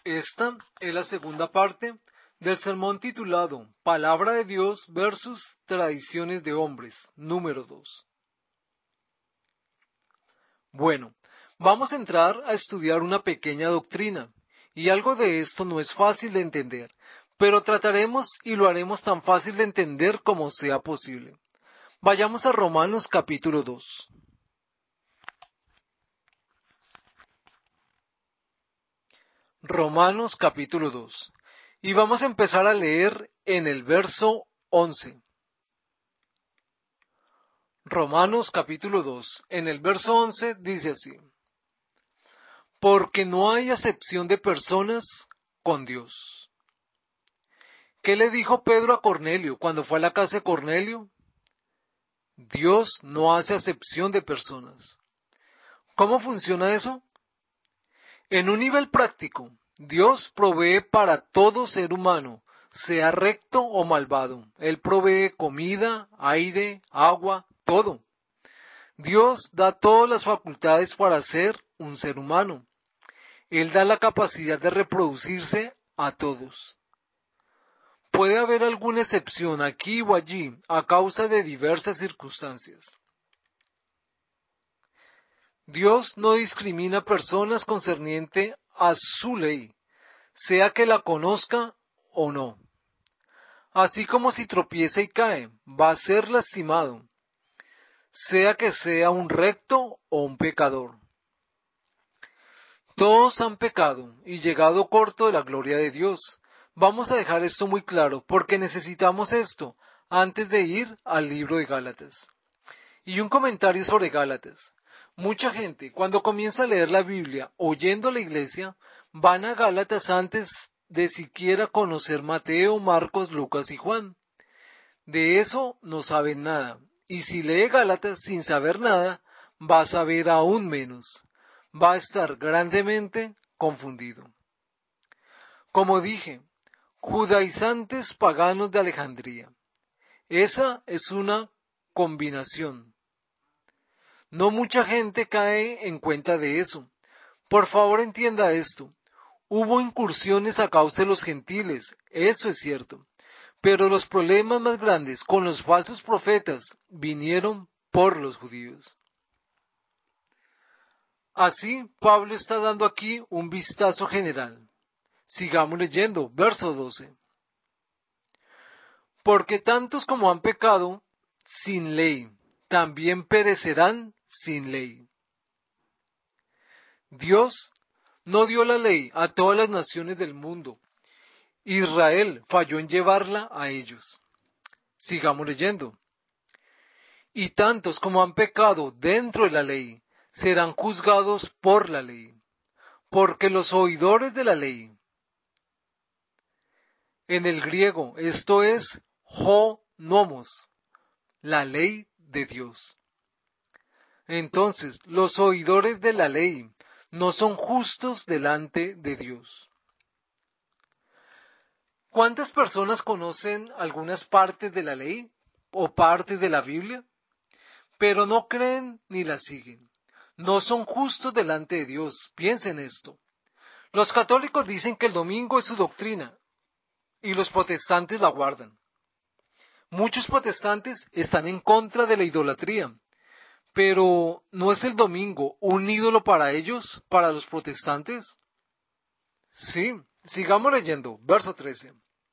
Esta es la segunda parte del sermón titulado Palabra de Dios versus Tradiciones de Hombres, número 2. Bueno, vamos a entrar a estudiar una pequeña doctrina, y algo de esto no es fácil de entender, pero trataremos y lo haremos tan fácil de entender como sea posible. Vayamos a Romanos capítulo 2. Romanos capítulo 2. Y vamos a empezar a leer en el verso 11. Romanos capítulo 2, en el verso 11 dice así: Porque no hay acepción de personas con Dios. ¿Qué le dijo Pedro a Cornelio cuando fue a la casa de Cornelio? Dios no hace acepción de personas. ¿Cómo funciona eso? En un nivel práctico, Dios provee para todo ser humano, sea recto o malvado. Él provee comida, aire, agua, todo. Dios da todas las facultades para ser un ser humano. Él da la capacidad de reproducirse a todos. Puede haber alguna excepción aquí o allí a causa de diversas circunstancias. Dios no discrimina personas concerniente a su ley, sea que la conozca o no. Así como si tropieza y cae, va a ser lastimado, sea que sea un recto o un pecador. Todos han pecado y llegado corto de la gloria de Dios. Vamos a dejar esto muy claro porque necesitamos esto antes de ir al libro de Gálatas. Y un comentario sobre Gálatas. Mucha gente, cuando comienza a leer la Biblia oyendo a la iglesia, van a Gálatas antes de siquiera conocer Mateo, Marcos, Lucas y Juan. De eso no saben nada. Y si lee Gálatas sin saber nada, va a saber aún menos. Va a estar grandemente confundido. Como dije, judaizantes paganos de Alejandría. Esa es una combinación. No mucha gente cae en cuenta de eso. Por favor entienda esto. Hubo incursiones a causa de los gentiles, eso es cierto. Pero los problemas más grandes con los falsos profetas vinieron por los judíos. Así, Pablo está dando aquí un vistazo general. Sigamos leyendo, verso 12. Porque tantos como han pecado sin ley, también perecerán sin ley. Dios no dio la ley a todas las naciones del mundo. Israel falló en llevarla a ellos. Sigamos leyendo. Y tantos como han pecado dentro de la ley serán juzgados por la ley, porque los oidores de la ley, en el griego, esto es nomos, la ley de Dios. Entonces, los oidores de la ley no son justos delante de Dios. ¿Cuántas personas conocen algunas partes de la ley o partes de la Biblia, pero no creen ni la siguen? No son justos delante de Dios. Piensen esto. Los católicos dicen que el domingo es su doctrina y los protestantes la guardan. Muchos protestantes están en contra de la idolatría, pero ¿no es el domingo un ídolo para ellos, para los protestantes? Sí, sigamos leyendo, verso 13.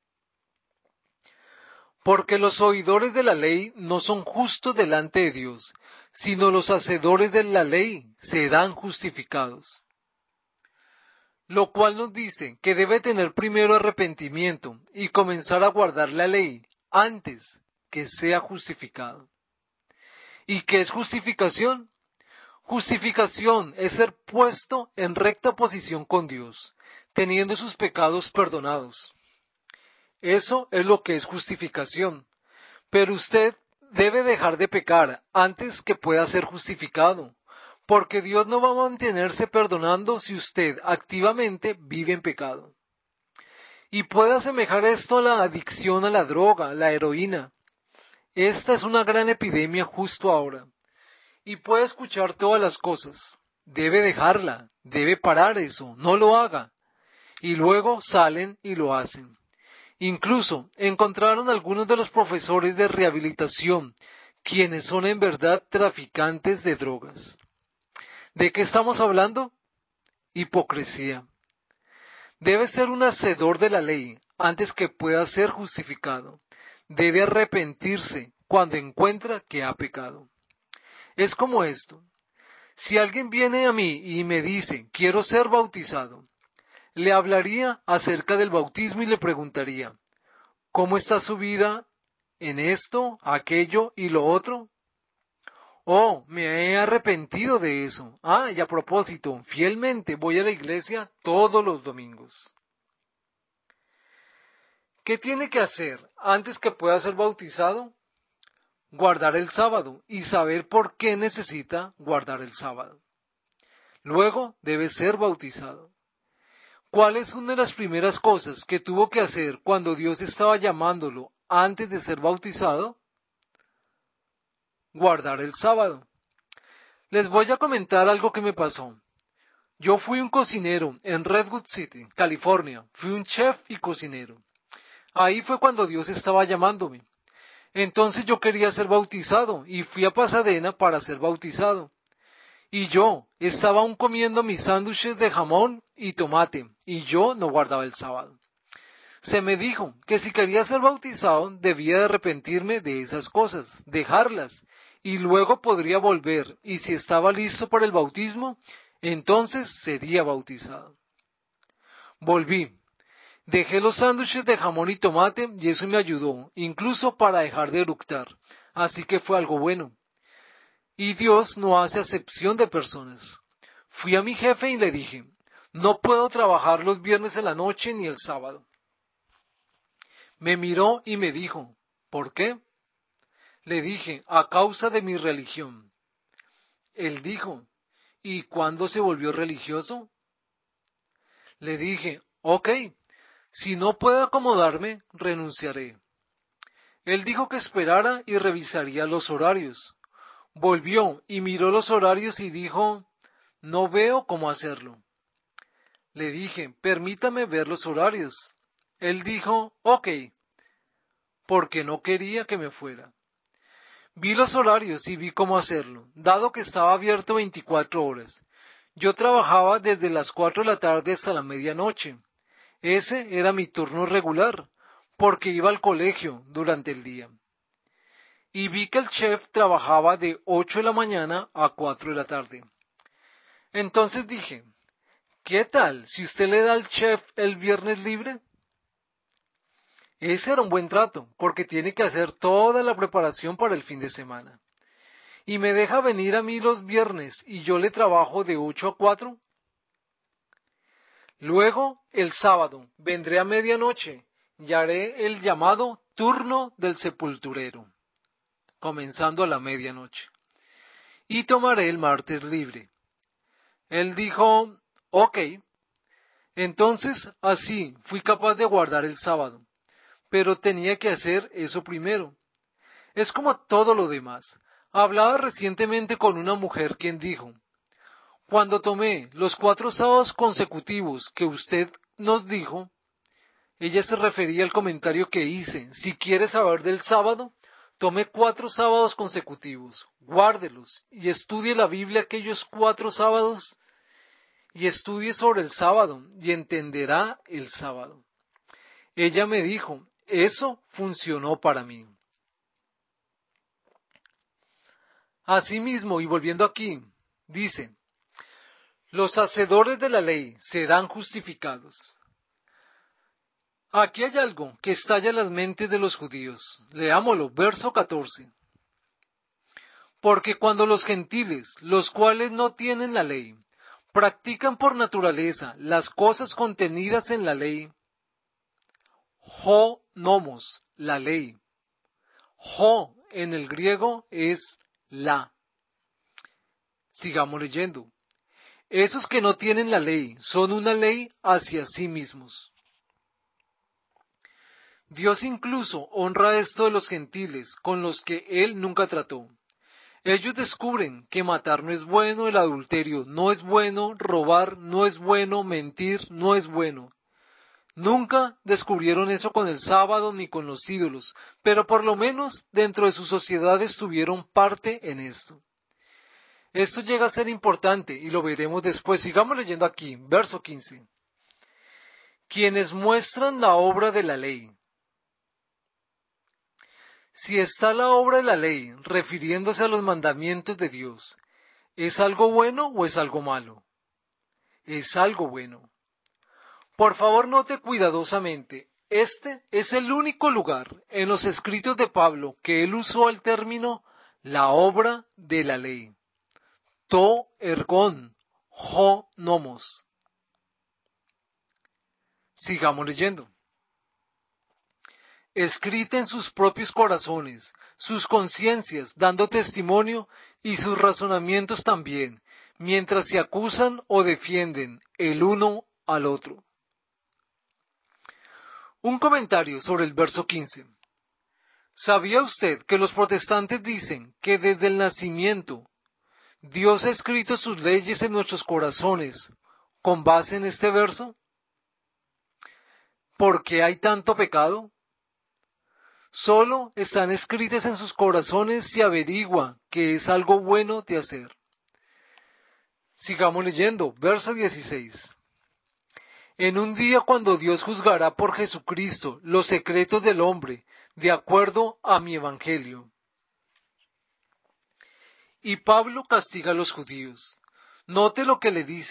Porque los oidores de la ley no son justos delante de Dios, sino los hacedores de la ley serán justificados. Lo cual nos dice que debe tener primero arrepentimiento y comenzar a guardar la ley antes que sea justificado. ¿Y qué es justificación? Justificación es ser puesto en recta posición con Dios, teniendo sus pecados perdonados. Eso es lo que es justificación. Pero usted debe dejar de pecar antes que pueda ser justificado, porque Dios no va a mantenerse perdonando si usted activamente vive en pecado. Y puede asemejar esto a la adicción a la droga, la heroína. Esta es una gran epidemia justo ahora. Y puede escuchar todas las cosas. Debe dejarla, debe parar eso, no lo haga. y luego salen y lo hacen. Incluso encontraron algunos de los profesores de rehabilitación, quienes son en verdad traficantes de drogas. ¿De qué estamos hablando? Hipocresía. Debe ser un hacedor de la ley antes que pueda ser justificado. Debe arrepentirse cuando encuentra que ha pecado. Es como esto. Si alguien viene a mí y me dice, quiero ser bautizado, le hablaría acerca del bautismo y le preguntaría, ¿cómo está su vida en esto, aquello y lo otro? Oh, me he arrepentido de eso. Ah, y a propósito, fielmente voy a la iglesia todos los domingos. ¿Qué tiene que hacer antes que pueda ser bautizado? Guardar el sábado y saber por qué necesita guardar el sábado. Luego debe ser bautizado. ¿Cuál es una de las primeras cosas que tuvo que hacer cuando Dios estaba llamándolo antes de ser bautizado? Guardar el sábado. Les voy a comentar algo que me pasó. Yo fui un cocinero en Redwood City, California. Fui un chef y cocinero. Ahí fue cuando Dios estaba llamándome. Entonces yo quería ser bautizado y fui a Pasadena para ser bautizado. Y yo estaba aún comiendo mis sándwiches de jamón y tomate y yo no guardaba el sábado. Se me dijo que si quería ser bautizado debía de arrepentirme de esas cosas, dejarlas, y luego podría volver, y si estaba listo para el bautismo, entonces sería bautizado. Volví, dejé los sándwiches de jamón y tomate y eso me ayudó, incluso para dejar de eructar, así que fue algo bueno. Y Dios no hace acepción de personas. Fui a mi jefe y le dije, no puedo trabajar los viernes en la noche ni el sábado. Me miró y me dijo, ¿por qué? Le dije, a causa de mi religión. Él dijo, ¿y cuándo se volvió religioso? Le dije, ok, si no puedo acomodarme, renunciaré. Él dijo que esperara y revisaría los horarios. Volvió y miró los horarios y dijo, no veo cómo hacerlo. Le dije, permítame ver los horarios. Él dijo, ok, porque no quería que me fuera. Vi los horarios y vi cómo hacerlo, dado que estaba abierto 24 horas. Yo trabajaba desde las 4 de la tarde hasta la medianoche. Ese era mi turno regular, porque iba al colegio durante el día. Y vi que el chef trabajaba de 8 de la mañana a 4 de la tarde. Entonces dije, ¿qué tal si usted le da al chef el viernes libre? Ese era un buen trato, porque tiene que hacer toda la preparación para el fin de semana. ¿Y me deja venir a mí los viernes y yo le trabajo de 8 a 4? Luego, el sábado, vendré a medianoche y haré el llamado turno del sepulturero, comenzando a la medianoche. Y tomaré el martes libre. Él dijo, ok. Entonces, así fui capaz de guardar el sábado, pero tenía que hacer eso primero. Es como todo lo demás. Hablaba recientemente con una mujer quien dijo, cuando tomé los 4 sábados consecutivos que usted nos dijo, ella se refería al comentario que hice, si quiere saber del sábado, tome 4 sábados consecutivos, guárdelos y estudie la Biblia aquellos 4 sábados y estudie sobre el sábado y entenderá el sábado. Ella me dijo, eso funcionó para mí. Asimismo, y volviendo aquí, dice, los hacedores de la ley serán justificados. Aquí hay algo que estalla en las mentes de los judíos. Leámoslo, verso 14. Porque cuando los gentiles, los cuales no tienen la ley, practican por naturaleza las cosas contenidas en la ley, nomos, la ley. En el griego es la. Sigamos leyendo. Esos que no tienen la ley son una ley hacia sí mismos. Dios incluso honra esto de los gentiles, con los que Él nunca trató. Ellos descubren que matar no es bueno, el adulterio no es bueno, robar no es bueno, mentir no es bueno. Nunca descubrieron eso con el sábado ni con los ídolos, pero por lo menos dentro de sus sociedades tuvieron parte en esto. Esto llega a ser importante y lo veremos después. Sigamos leyendo aquí, verso 15. Quienes muestran la obra de la ley. Si está la obra de la ley refiriéndose a los mandamientos de Dios, ¿es algo bueno o es algo malo? Es algo bueno. Por favor, note cuidadosamente, este es el único lugar en los escritos de Pablo que él usó el término la obra de la ley. To ergon, ho nomos. Sigamos leyendo. Escrita en sus propios corazones, sus conciencias dando testimonio y sus razonamientos también, mientras se acusan o defienden el uno al otro. Un comentario sobre el verso 15. ¿Sabía usted que los protestantes dicen que desde el nacimiento Dios ha escrito sus leyes en nuestros corazones con base en este verso? ¿Por qué hay tanto pecado? Solo están escritas en sus corazones si averigua que es algo bueno de hacer. Sigamos leyendo, verso 16. En un día cuando Dios juzgará por Jesucristo los secretos del hombre, de acuerdo a mi evangelio. Y Pablo castiga a los judíos. Note lo que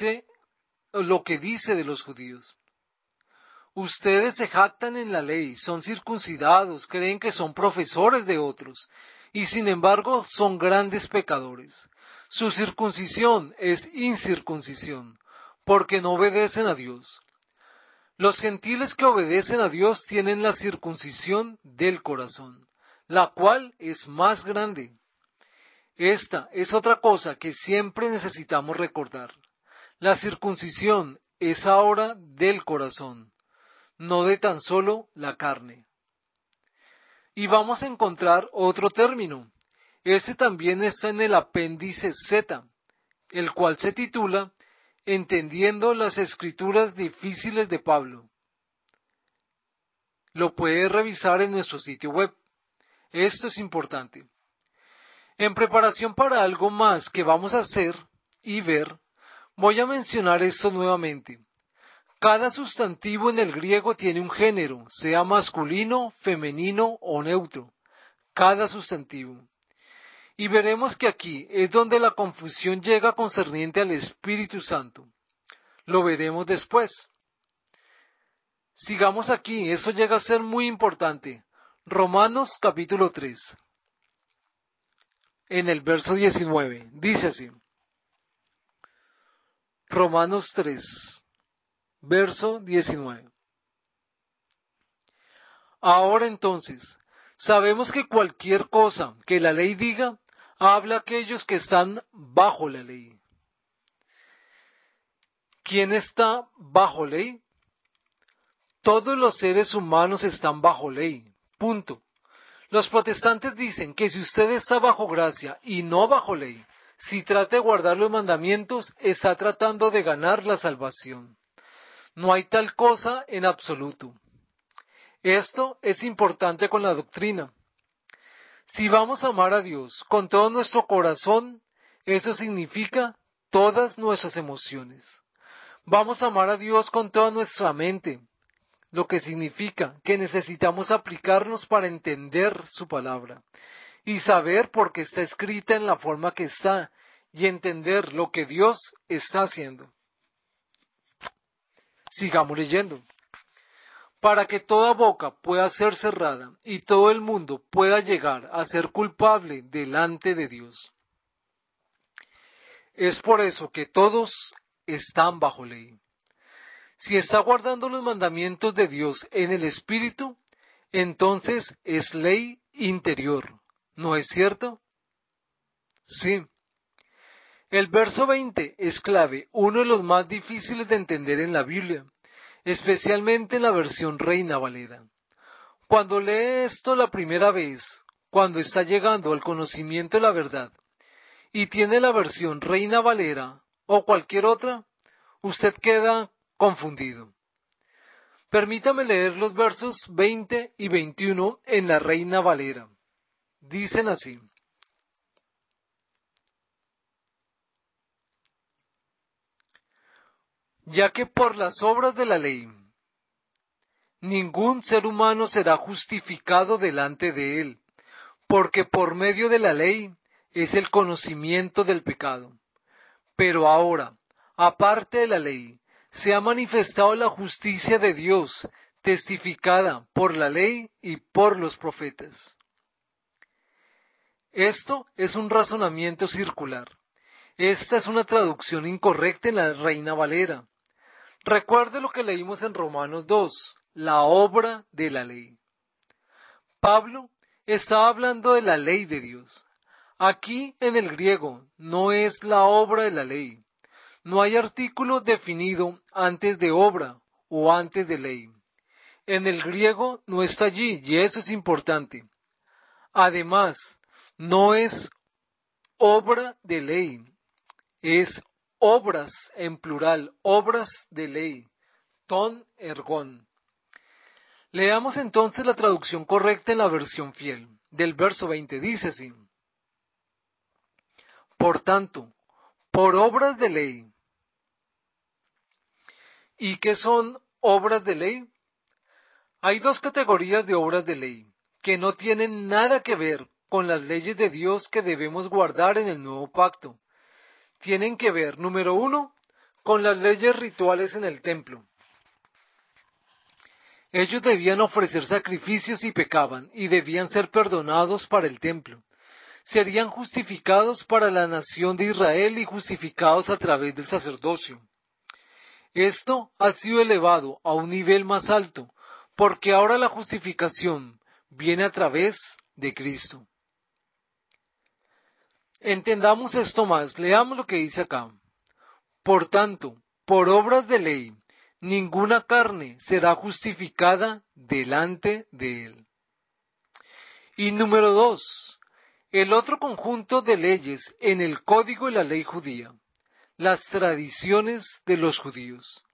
dice de los judíos. Ustedes se jactan en la ley, son circuncidados, creen que son profesores de otros, y sin embargo son grandes pecadores. Su circuncisión es incircuncisión, porque no obedecen a Dios. Los gentiles que obedecen a Dios tienen la circuncisión del corazón, la cual es más grande. Esta es otra cosa que siempre necesitamos recordar. La circuncisión es ahora del corazón, no de tan solo la carne. Y vamos a encontrar otro término. Este también está en el apéndice Z, el cual se titula Entendiendo las Escrituras Difíciles de Pablo. Lo puede revisar en nuestro sitio web. Esto es importante. En preparación para algo más que vamos a hacer y ver, voy a mencionar esto nuevamente. Cada sustantivo en el griego tiene un género, sea masculino, femenino o neutro. Cada sustantivo. Y veremos que aquí es donde la confusión llega concerniente al Espíritu Santo. Lo veremos después. Sigamos aquí, esto llega a ser muy importante. Romanos capítulo 3. En el verso 19, dice así. Romanos 3, verso 19. Ahora entonces, sabemos que cualquier cosa que la ley diga, habla a aquellos que están bajo la ley. ¿Quién está bajo ley? Todos los seres humanos están bajo ley. Punto. Los protestantes dicen que si usted está bajo gracia y no bajo ley, si trata de guardar los mandamientos, está tratando de ganar la salvación. No hay tal cosa en absoluto. Esto es importante con la doctrina. Si vamos a amar a Dios con todo nuestro corazón, eso significa todas nuestras emociones. Vamos a amar a Dios con toda nuestra mente, lo que significa que necesitamos aplicarnos para entender su palabra y saber por qué está escrita en la forma que está y entender lo que Dios está haciendo. Sigamos leyendo. Para que toda boca pueda ser cerrada y todo el mundo pueda llegar a ser culpable delante de Dios. Es por eso que todos están bajo ley. Si está guardando los mandamientos de Dios en el Espíritu, entonces es ley interior, ¿no es cierto? Sí. El verso 20 es clave, uno de los más difíciles de entender en la Biblia, especialmente en la versión Reina Valera. Cuando lee esto la primera vez, cuando está llegando al conocimiento de la verdad, y tiene la versión Reina Valera o cualquier otra, usted queda confundido. Permítame leer los versos 20 y 21 en la Reina Valera. Dicen así: ya que por las obras de la ley ningún ser humano será justificado delante de él, porque por medio de la ley es el conocimiento del pecado. Pero ahora, aparte de la ley, se ha manifestado la justicia de Dios, testificada por la ley y por los profetas. Esto es un razonamiento circular. Esta es una traducción incorrecta en la Reina Valera. Recuerde lo que leímos en Romanos 2, la obra de la ley. Pablo estaba hablando de la ley de Dios. Aquí en el griego no es la obra de la ley. No hay artículo definido antes de obra o antes de ley. En el griego no está allí y eso es importante. Además, no es obra de ley, es obras en plural, obras de ley, ton ergon. Leamos entonces la traducción correcta en la versión fiel. Del verso 20 dice así: por tanto, por obras de ley. ¿Y qué son obras de ley? Hay dos categorías de obras de ley que no tienen nada que ver con las leyes de Dios que debemos guardar en el nuevo pacto. Tienen que ver, número uno, con las leyes rituales en el templo. Ellos debían ofrecer sacrificios y pecaban, y debían ser perdonados para el templo. Serían justificados para la nación de Israel y justificados a través del sacerdocio. Esto ha sido elevado a un nivel más alto, porque ahora la justificación viene a través de Cristo. Entendamos esto más, leamos lo que dice acá. Por tanto, por obras de ley, ninguna carne será justificada delante de él. Y número 2, el otro conjunto de leyes en el código de la ley judía, las tradiciones de los judíos.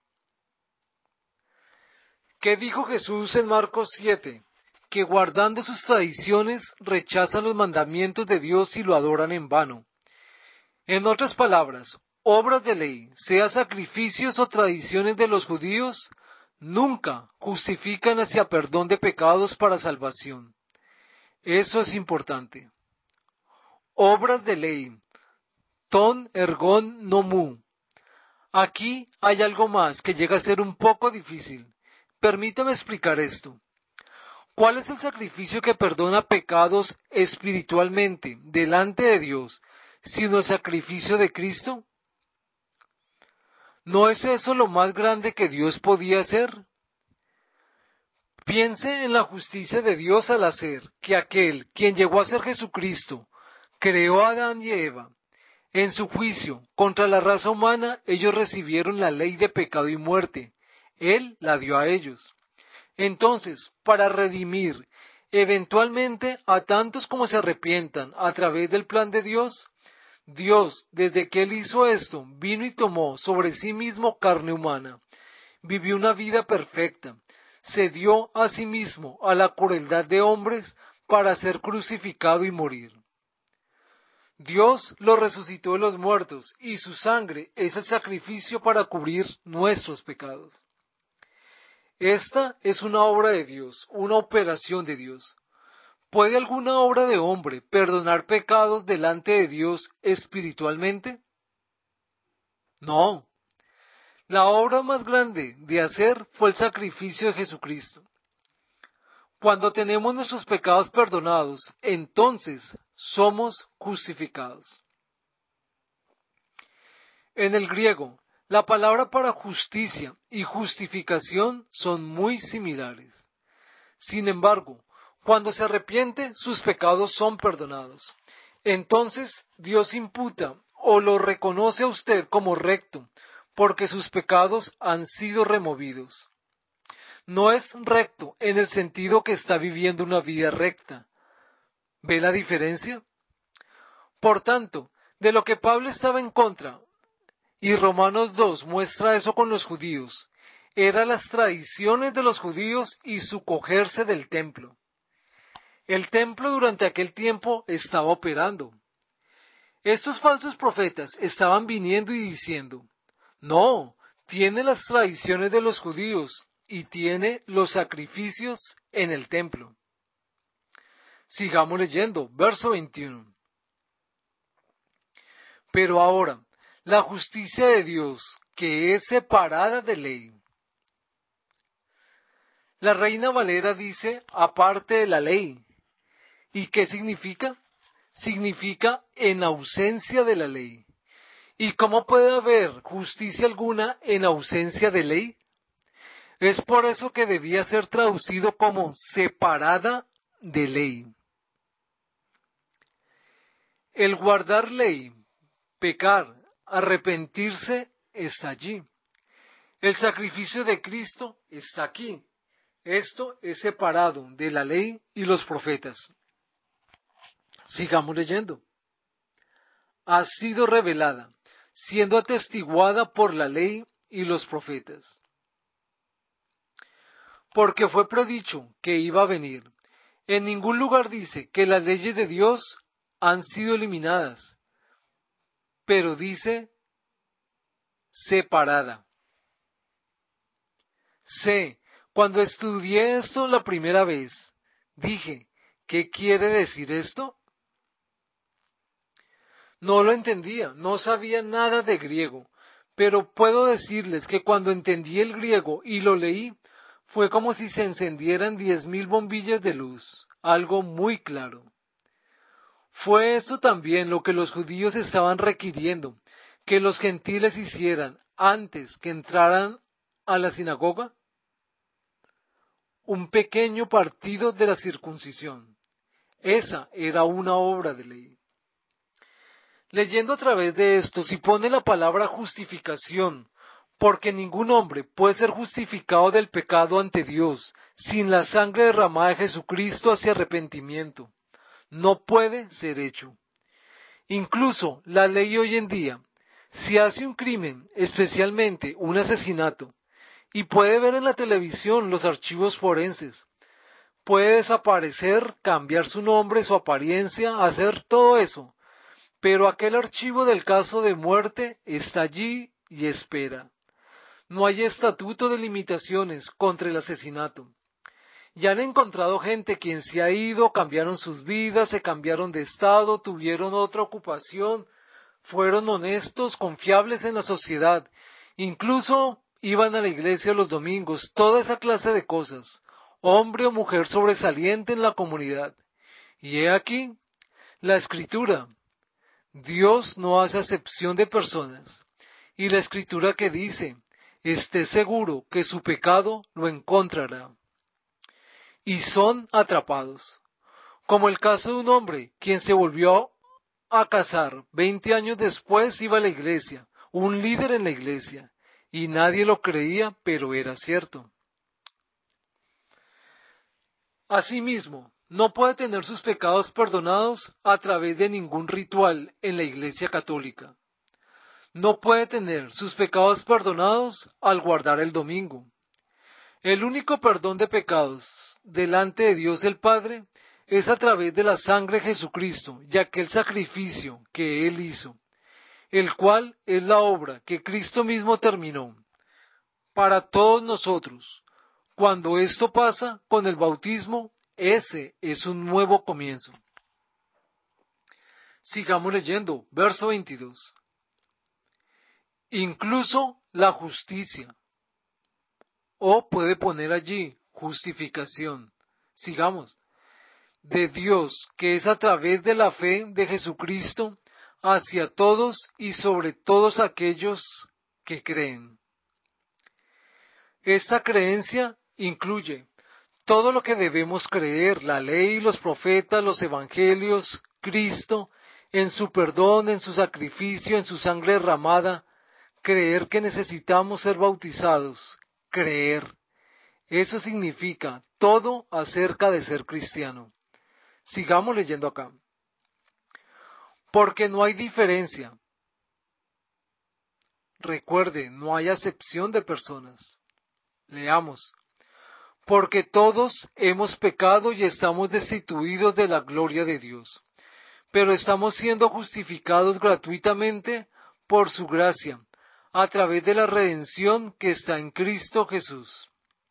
¿Qué dijo Jesús en Marcos 7? Que guardando sus tradiciones rechazan los mandamientos de Dios y lo adoran en vano. En otras palabras, obras de ley, sea sacrificios o tradiciones de los judíos, nunca justifican hacia perdón de pecados para salvación. Eso es importante. Obras de ley, ton ergon nomu. Aquí hay algo más que llega a ser un poco difícil. Permítame explicar esto. ¿Cuál es el sacrificio que perdona pecados espiritualmente delante de Dios, sino el sacrificio de Cristo? ¿No es eso lo más grande que Dios podía hacer? Piense en la justicia de Dios al hacer que aquel, quien llegó a ser Jesucristo, creó a Adán y Eva. En su juicio contra la raza humana, ellos recibieron la ley de pecado y muerte. Él la dio a ellos. Entonces, para redimir eventualmente a tantos como se arrepientan a través del plan de Dios, Dios, desde que Él hizo esto, vino y tomó sobre sí mismo carne humana, vivió una vida perfecta, se dio a sí mismo a la crueldad de hombres para ser crucificado y morir. Dios lo resucitó de los muertos y su sangre es el sacrificio para cubrir nuestros pecados. Esta es una obra de Dios, una operación de Dios. ¿Puede alguna obra de hombre perdonar pecados delante de Dios espiritualmente? No. La obra más grande de hacer fue el sacrificio de Jesucristo. Cuando tenemos nuestros pecados perdonados, entonces somos justificados. En el griego, la palabra para justicia y justificación son muy similares. Sin embargo, cuando se arrepiente, sus pecados son perdonados. Entonces Dios imputa o lo reconoce a usted como recto, porque sus pecados han sido removidos. No es recto en el sentido que está viviendo una vida recta. ¿Ve la diferencia? Por tanto, de lo que Pablo estaba en contra, y Romanos 2 muestra eso con los judíos, eran las tradiciones de los judíos y su cogerse del templo. El templo durante aquel tiempo estaba operando. Estos falsos profetas estaban viniendo y diciendo, no, tiene las tradiciones de los judíos y tiene los sacrificios en el templo. Sigamos leyendo, verso 21. Pero ahora, la justicia de Dios, que es separada de ley. La Reina Valera dice, aparte de la ley. ¿Y qué significa? Significa en ausencia de la ley. ¿Y cómo puede haber justicia alguna en ausencia de ley? Es por eso que debía ser traducido como separada de ley. El guardar ley, pecar, arrepentirse está allí. El sacrificio de Cristo está aquí. Esto es separado de la ley y los profetas. Sigamos leyendo. Ha sido revelada, siendo atestiguada por la ley y los profetas. Porque fue predicho que iba a venir. En ningún lugar dice que las leyes de Dios han sido eliminadas, pero dice separada. Cuando estudié esto la primera vez, dije, ¿qué quiere decir esto? No lo entendía, no sabía nada de griego, pero puedo decirles que cuando entendí el griego y lo leí, fue como si se encendieran 10.000 bombillas de luz, algo muy claro. Fue esto también lo que los judíos estaban requiriendo, que los gentiles hicieran antes que entraran a la sinagoga. Un pequeño partido de la circuncisión. Esa era una obra de ley. Leyendo a través de esto, si pone la palabra justificación, porque ningún hombre puede ser justificado del pecado ante Dios sin la sangre derramada de Jesucristo hacia arrepentimiento. No puede ser hecho. Incluso la ley hoy en día, si hace un crimen, especialmente un asesinato, y puede ver en la televisión los archivos forenses, puede desaparecer, cambiar su nombre, su apariencia, hacer todo eso, pero aquel archivo del caso de muerte está allí y espera. No hay estatuto de limitaciones contra el asesinato. Ya han encontrado gente quien se ha ido, cambiaron sus vidas, se cambiaron de estado, tuvieron otra ocupación, fueron honestos, confiables en la sociedad, incluso iban a la iglesia los domingos, toda esa clase de cosas, hombre o mujer sobresaliente en la comunidad. Y he aquí, la escritura. Dios no hace acepción de personas. Y la escritura que dice, esté seguro que su pecado lo encontrará. Y son atrapados. Como el caso de un hombre quien se volvió a casar 20 años después iba a la iglesia, un líder en la iglesia, y nadie lo creía, pero era cierto. Asimismo, no puede tener sus pecados perdonados a través de ningún ritual en la iglesia católica. No puede tener sus pecados perdonados al guardar el domingo. El único perdón de pecados delante de Dios el Padre es a través de la sangre de Jesucristo y aquel sacrificio que Él hizo, el cual es la obra que Cristo mismo terminó para todos nosotros. Cuando esto pasa con el bautismo, ese es un nuevo comienzo. Sigamos leyendo, verso 22. Incluso la justicia. O puede poner allí justificación. Sigamos. De Dios, que es a través de la fe de Jesucristo, hacia todos y sobre todos aquellos que creen. Esta creencia incluye todo lo que debemos creer, la ley, los profetas, los evangelios, Cristo, en su perdón, en su sacrificio, en su sangre derramada, creer que necesitamos ser bautizados, creer. Eso significa todo acerca de ser cristiano. Sigamos leyendo acá. Porque no hay diferencia. Recuerde, no hay acepción de personas. Leamos. Porque todos hemos pecado y estamos destituidos de la gloria de Dios, pero estamos siendo justificados gratuitamente por su gracia, a través de la redención que está en Cristo Jesús.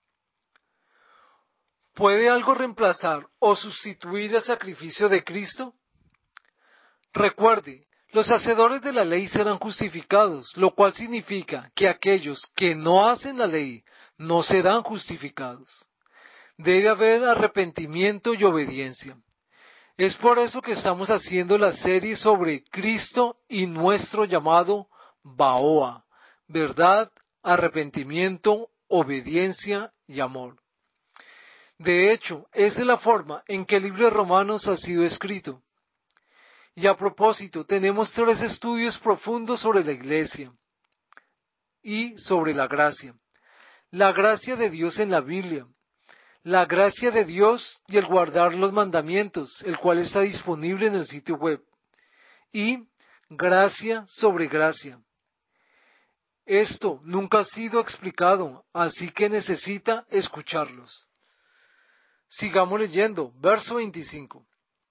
¿Puede algo reemplazar o sustituir el sacrificio de Cristo? Recuerde, los hacedores de la ley serán justificados, lo cual significa que aquellos que no hacen la ley no serán justificados. Debe haber arrepentimiento y obediencia. Es por eso que estamos haciendo la serie sobre Cristo y nuestro llamado Baoa, verdad, arrepentimiento, obediencia y amor. De hecho, esa es la forma en que el libro de Romanos ha sido escrito. Y a propósito, tenemos 3 estudios profundos sobre la iglesia y sobre la gracia. La gracia de Dios en la Biblia, la gracia de Dios y el guardar los mandamientos, el cual está disponible en el sitio web. Y gracia sobre gracia. Esto nunca ha sido explicado, así que necesita escucharlos. Sigamos leyendo, verso 25.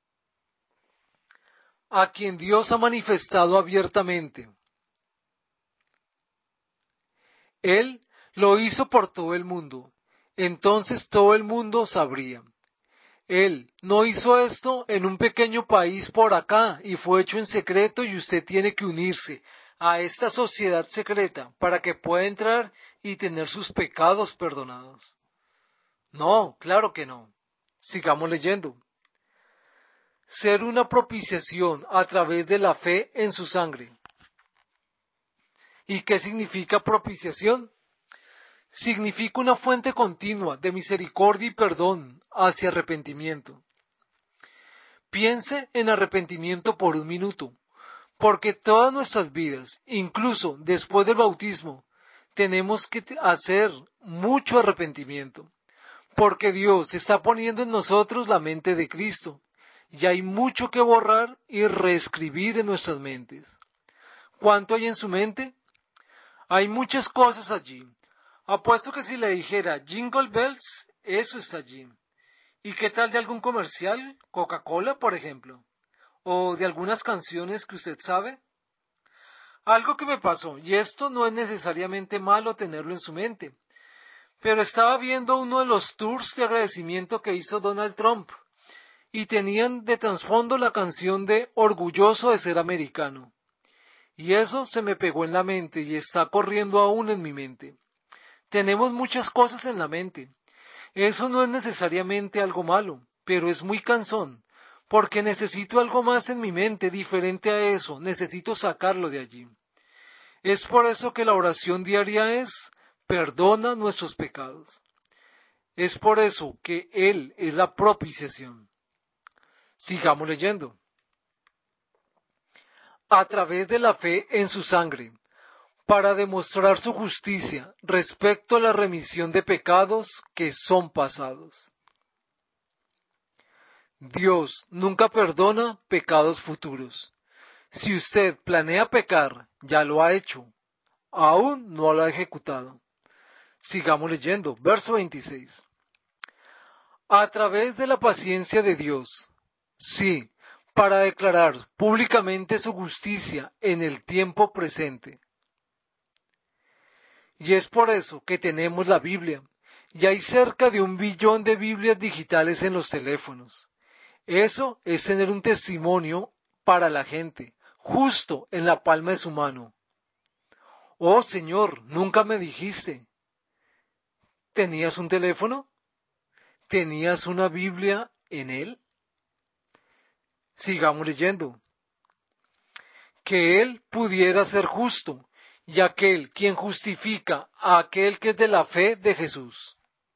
A quien Dios ha manifestado abiertamente. Él lo hizo por todo el mundo, entonces todo el mundo sabría. Él no hizo esto en un pequeño país por acá y fue hecho en secreto y usted tiene que unirse a esta sociedad secreta para que pueda entrar y tener sus pecados perdonados. No, claro que no. Sigamos leyendo. Ser una propiciación a través de la fe en su sangre. ¿Y qué significa propiciación? Significa una fuente continua de misericordia y perdón hacia arrepentimiento. Piense en arrepentimiento por un minuto, porque todas nuestras vidas, incluso después del bautismo, tenemos que hacer mucho arrepentimiento, porque Dios está poniendo en nosotros la mente de Cristo, y hay mucho que borrar y reescribir en nuestras mentes. ¿Cuánto hay en su mente? Hay muchas cosas allí. Apuesto que si le dijera Jingle Bells, eso está allí. ¿Y qué tal de algún comercial? Coca-Cola, por ejemplo. ¿O de algunas canciones que usted sabe? Algo que me pasó, y esto no es necesariamente malo tenerlo en su mente, pero estaba viendo uno de los tours de agradecimiento que hizo Donald Trump, y tenían de trasfondo la canción de Orgulloso de ser americano. Y eso se me pegó en la mente y está corriendo aún en mi mente. Tenemos muchas cosas en la mente. Eso no es necesariamente algo malo, pero es muy cansón, porque necesito algo más en mi mente diferente a eso, necesito sacarlo de allí. Es por eso que la oración diaria es, perdona nuestros pecados. Es por eso que Él es la propiciación. Sigamos leyendo. A través de la fe en su sangre, para demostrar su justicia respecto a la remisión de pecados que son pasados. Dios nunca perdona pecados futuros. Si usted planea pecar, ya lo ha hecho, aún no lo ha ejecutado. Sigamos leyendo, verso 26. A través de la paciencia de Dios, sí, para declarar públicamente su justicia en el tiempo presente. Y es por eso que tenemos la Biblia, y hay cerca de 1 billón de Biblias digitales en los teléfonos. Eso es tener un testimonio para la gente, justo en la palma de su mano. Oh Señor, nunca me dijiste. ¿Tenías un teléfono? ¿Tenías una Biblia en él? Sigamos leyendo. Que él pudiera ser justo, y aquel quien justifica a aquel que es de la fe de Jesús.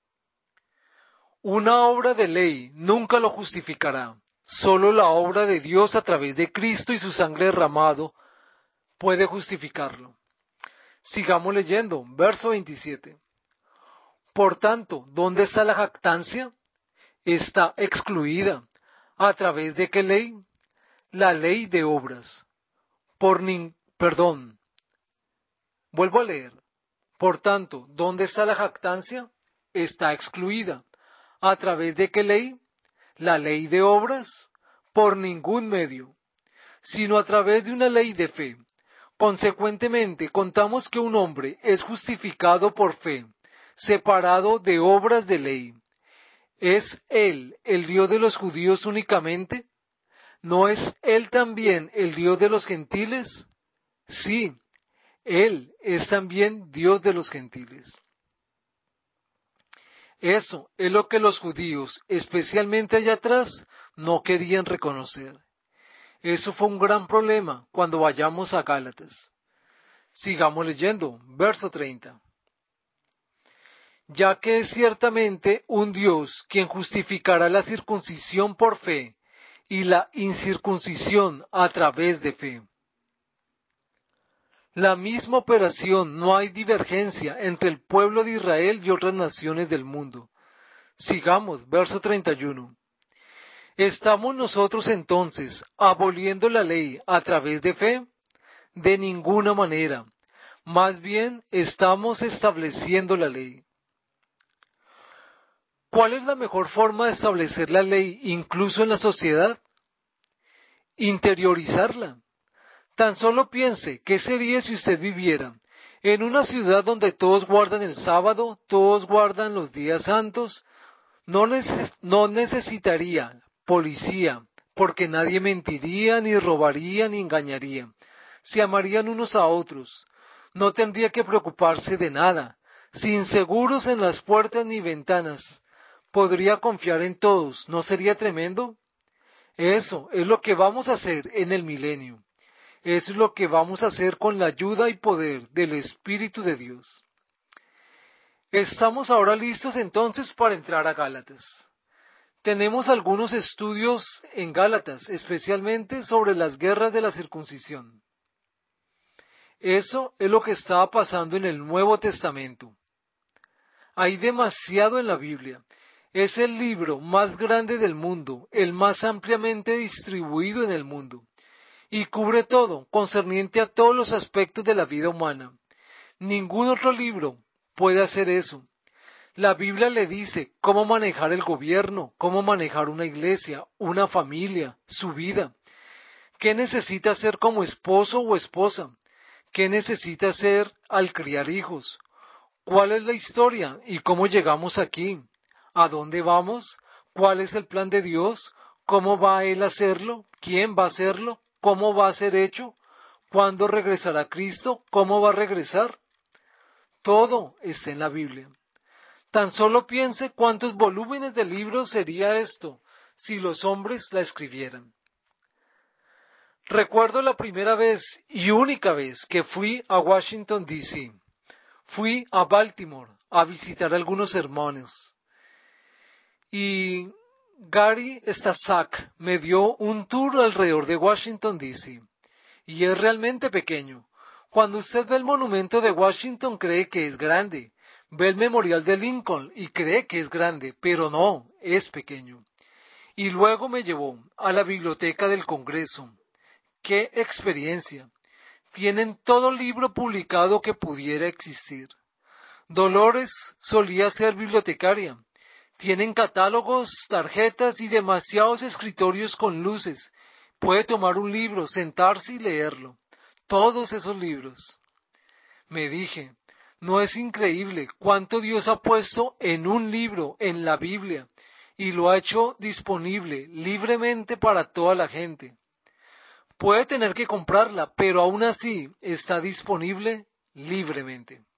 Una obra de ley nunca lo justificará. Solo la obra de Dios a través de Cristo y su sangre derramado puede justificarlo. Sigamos leyendo, verso 27. Por tanto, ¿dónde está la jactancia? Está excluida. ¿A través de qué ley? La ley de obras. Perdón. Vuelvo a leer. Por tanto, ¿dónde está la jactancia? Está excluida. ¿A través de qué ley? ¿La ley de obras? Por ningún medio, sino a través de una ley de fe. Consecuentemente, contamos que un hombre es justificado por fe, separado de obras de ley. ¿Es Él el Dios de los judíos únicamente? ¿No es Él también el Dios de los gentiles? Sí, Él es también Dios de los gentiles. Eso es lo que los judíos, especialmente allá atrás, no querían reconocer. Eso fue un gran problema cuando vayamos a Gálatas. Sigamos leyendo, verso 30. Ya que es ciertamente un Dios quien justificará la circuncisión por fe y la incircuncisión a través de fe. La misma operación, no hay divergencia entre el pueblo de Israel y otras naciones del mundo. Sigamos, verso 31. ¿Estamos nosotros entonces aboliendo la ley a través de fe? De ninguna manera. Más bien estamos estableciendo la ley. ¿Cuál es la mejor forma de establecer la ley incluso en la sociedad? Interiorizarla. Tan solo piense qué sería si usted viviera en una ciudad donde todos guardan el sábado, todos guardan los días santos, no necesitaría policía, porque nadie mentiría, ni robaría, ni engañaría. Se amarían unos a otros. No tendría que preocuparse de nada, sin seguros en las puertas ni ventanas. Podría confiar en todos. ¿No sería tremendo? Eso es lo que vamos a hacer en el milenio. Eso es lo que vamos a hacer con la ayuda y poder del Espíritu de Dios. Estamos ahora listos entonces para entrar a Gálatas. Tenemos algunos estudios en Gálatas, especialmente sobre las guerras de la circuncisión. Eso es lo que estaba pasando en el Nuevo Testamento. Hay demasiado en la Biblia. Es el libro más grande del mundo, el más ampliamente distribuido en el mundo, y cubre todo, concerniente a todos los aspectos de la vida humana. Ningún otro libro puede hacer eso. La Biblia le dice cómo manejar el gobierno, cómo manejar una iglesia, una familia, su vida. ¿Qué necesita hacer como esposo o esposa? ¿Qué necesita hacer al criar hijos? ¿Cuál es la historia y cómo llegamos aquí? ¿A dónde vamos? ¿Cuál es el plan de Dios? ¿Cómo va Él a hacerlo? ¿Quién va a hacerlo? ¿Cómo va a ser hecho? ¿Cuándo regresará Cristo? ¿Cómo va a regresar? Todo está en la Biblia. Tan solo piense cuántos volúmenes de libros sería esto si los hombres la escribieran. Recuerdo la primera vez y única vez que fui a Washington, D.C. Fui a Baltimore a visitar algunos hermanos y Gary Stasak me dio un tour alrededor de Washington, D.C. y es realmente pequeño. Cuando usted ve el monumento de Washington cree que es grande, ve el memorial de Lincoln y cree que es grande, pero no, es pequeño. Y luego me llevó a la biblioteca del Congreso. ¡Qué experiencia! Tienen todo libro publicado que pudiera existir. Dolores solía ser bibliotecaria. Tienen catálogos, tarjetas y demasiados escritorios con luces. Puede tomar un libro, sentarse y leerlo. Todos esos libros. Me dije, ¿no es increíble cuánto Dios ha puesto en un libro, en la Biblia, y lo ha hecho disponible libremente para toda la gente? Puede tener que comprarla, pero aún así está disponible libremente.